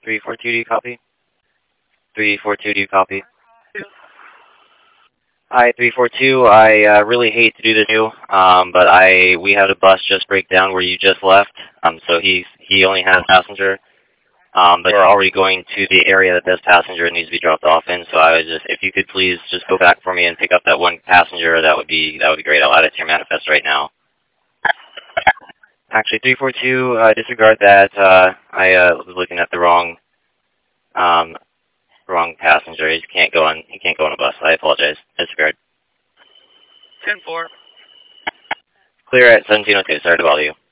342, do you copy? 342, do you copy? Hi, 342. I really hate to do this to you, but we had a bus just break down where you just left. So he only has a passenger, but we're already going to the area that this passenger needs to be dropped off in. So I was just, if you could please just go back for me and pick up that one passenger, that would be great. I'll add it to your manifest right now. Actually, 342, disregard that. I was looking at the wrong passenger. He can't go on a bus. I apologize. Disregard. 10-4. Clear at 1702. Sorry to bother you.